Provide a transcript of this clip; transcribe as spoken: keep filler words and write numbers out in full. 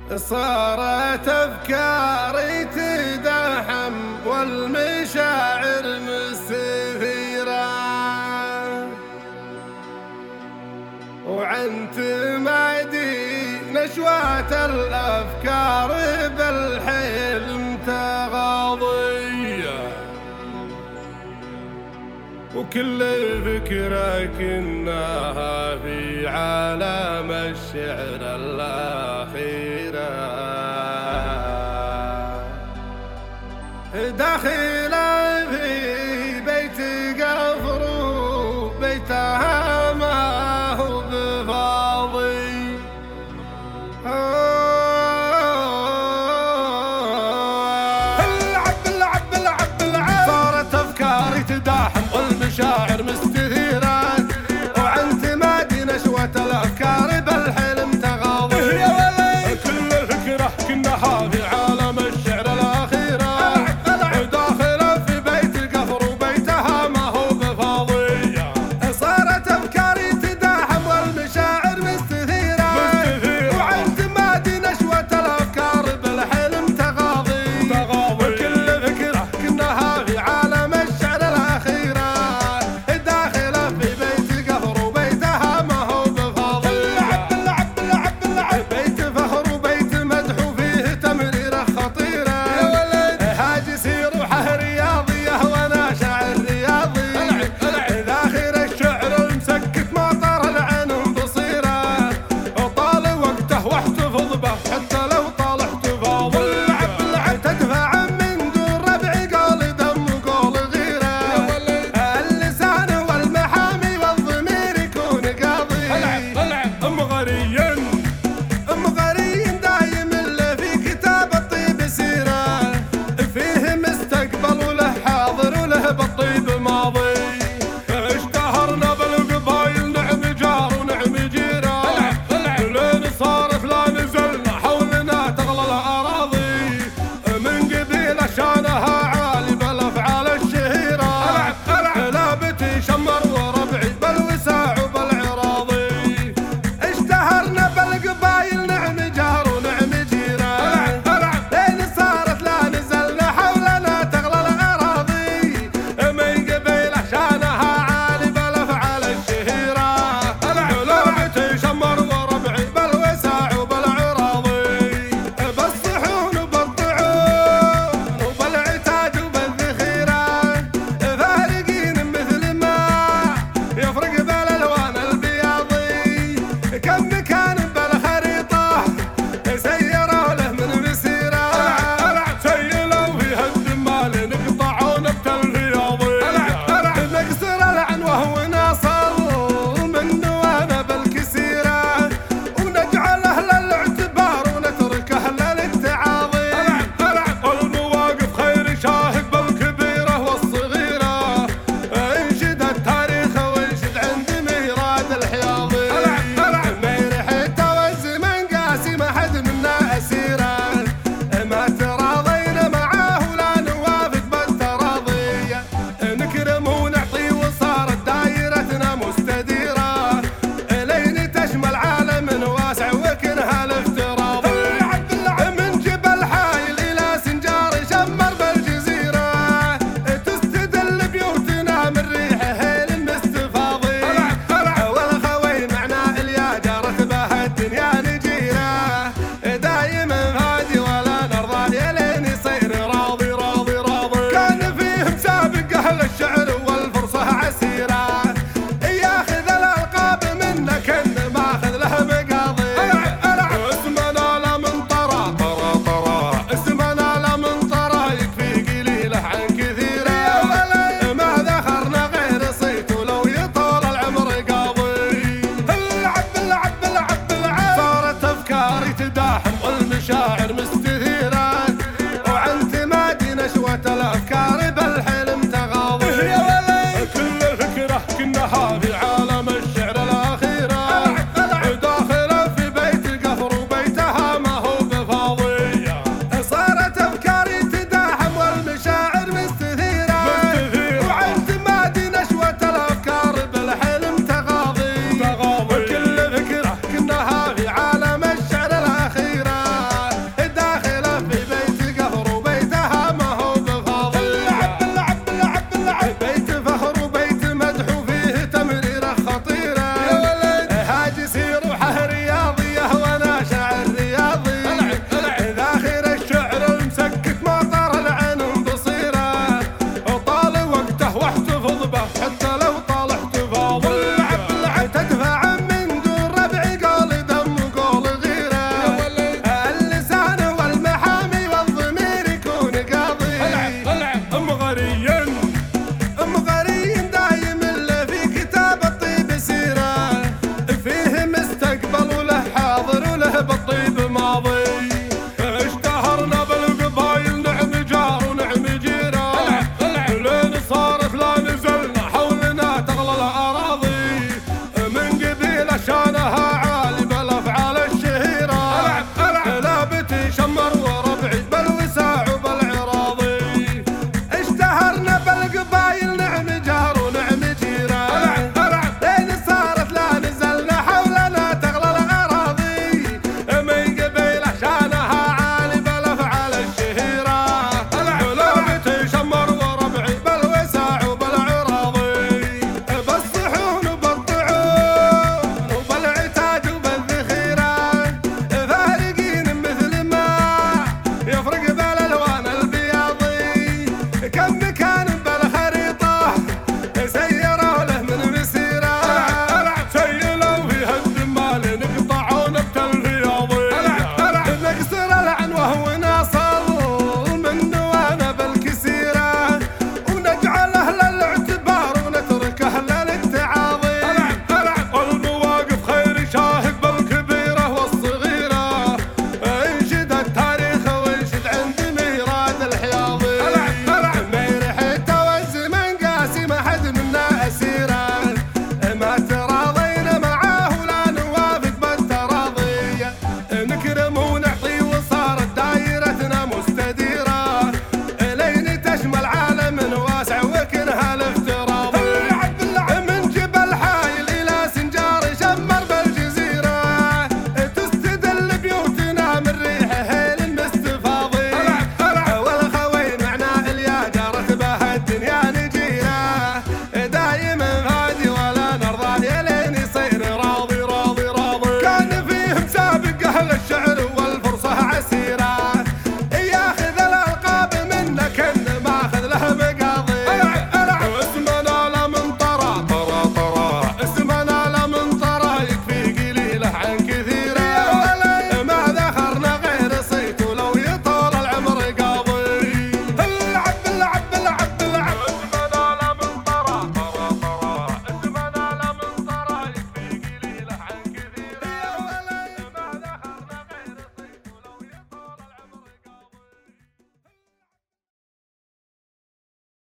صارت أفكاري تداحم والمشاعر مستثيرة، وعن تمادي نشوات الأفكار بالحلم تغاضية، وكل فكرة كناها في عالم الشعر الأخيرة، داخلة في بيت قفر بيتها ما هو بفاضي، العب العب العب العب. صارت أفكاري تداحم والمشاعر مستثيرة، وعن تمادي نشوة الأفكار بالحلم تغاضي، كل فكرة كناها في عالم الشعر الأخيرة، داخلة في بيت القفر وبيتها ما هو بفاضي. صارت أفكاري تداحم والمشاعر مستثيرة، وعن تمادي نشوة الأفكار بالحلم تغاضي، كل فكرة كناها في عالم الشعر الأخيرة، داخلة في بيت القفر وبيتها ما هو بفاضي. العب العب العب العب. بيت فخر وبيت مدح وفيه تمريرة خطيرة، هاجس روحه رياضية وانا شاعر رياضي، ذاخر الشعر المسكت ما طار العين بصيرة، وطال وقته واحتفظ به حتى لو طال احتفاظي. العب العب. تدفع من دون ربع قول دم وقول غيرة، اللسان والمحامي والضمير يكون قاضي. ام غريين ام غريين دايم اللي في كتاب الطيب سيرة، فيه مستقبل وله حاضر وله بالطيب ماضي، اشتهرنا بالقبايل نعم جار ونعم جيرة، لين صارت لا نزلنا حولنا تغلى الأراضي، من قبيلة شانها عالي بالأفعال الشهيرة، لا بتي شمر وربعي بالوساع وبالعراضي، اشتهرنا بالقبايل نعم جار ونعم جيرة، لين صارت لا نزلنا حولنا تغلى الأراضي، من قبيلة شانها عالي بالأفعال الشهيرة، لا بتي شمر وربعي بالوساع وبالعراضي، بالصحون وبالطعون وبالعتاد وبالذخيرة، فارقين مثل ما يفرق بالألوان البياضي، كم مكان بالخريطة سيروا له من مسيرة، سيلوا فيها الدمال نقطعون بتالفياضي، نكسر العنوة ونصل منه وانا بالكسيرة، ونجعله للاعتبار ونتركه للاتعاظي، المواقف خير شاهد بالكبيرة والصغيرة، انشد التاريخ وانشد عند ميراد الحياضي، ميرحته والزمن قاسي ما حد منا أسيرة، ما تراضينا معاه ولا نوافق بالتراضي، نكرم ونعطي وصارت دايرتنا مستديرة، لين تشمل عالم واسع وكنها الافتراضي، من جبل حايل إلى سنجار شمر بالجزيرة، تستدل بيوتنا من ريح هيل المستفاضي، والخوي معنا اليا جارت بها الدنيا نجيرة، دايما هادي ولا نرضى يلين يصير راضي راضي راضي، كان فيهم سابق أهل الشعر والفرصة عسيرة، ياخذ الألقاب منا كن ماخذ له مقاضي، اسمنا لا من طرى طرى طرى، اسمنا لا من طرى يكفي قليله عن كثيرة، ما ذخرنا غير صيت ولو يطول العمر قاضي. العب العب العب العب. صارت أفكاري تداحم والمشاعر